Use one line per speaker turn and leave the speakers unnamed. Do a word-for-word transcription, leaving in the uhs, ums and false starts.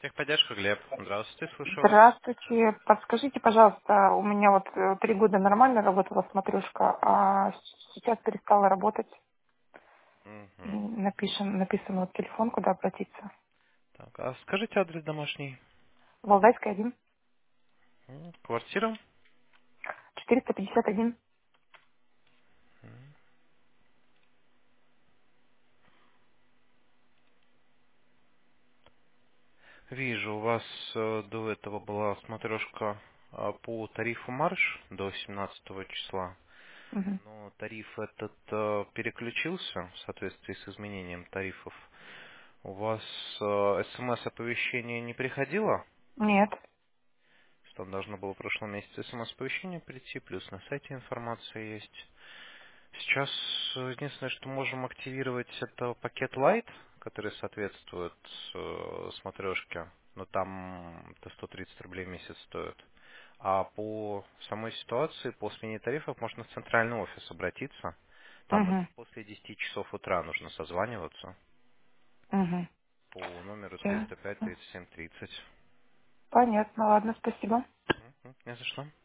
Техподдержка, Глеб. Здравствуйте, слушаю вас.
Здравствуйте. Подскажите, пожалуйста, у меня вот э, три года нормально работала смотрюшка, а сейчас перестала работать.
Мгм.
М, Напишем, написан вот телефон, куда обратиться.
Так, а скажите адрес домашний.
Валдайская один,
М, Квартира.
четыреста пятьдесят один.
Вижу, у вас э, до этого была смотрешка э, по тарифу марш до семнадцатого числа.
Мгм.
Но тариф этот э, переключился в соответствии с изменением тарифов. У вас смс-оповещение не приходило?
Нет.
Там должно было в прошлом месяце смс-оповещение прийти, плюс на сайте информация есть. Сейчас э, единственное, что можем активировать, это пакет Lite, который соответствует э, смотрешке, но там это сто тридцать рублей в месяц стоит. А по самой ситуации, по смене тарифов, можно в центральный офис обратиться. Там только
Угу.
после десяти часов утра нужно созваниваться
Угу.
по номеру
Всё.
триста пять тридцать семь тридцать.
Понятно. Ладно, спасибо.
Мгм, не за что.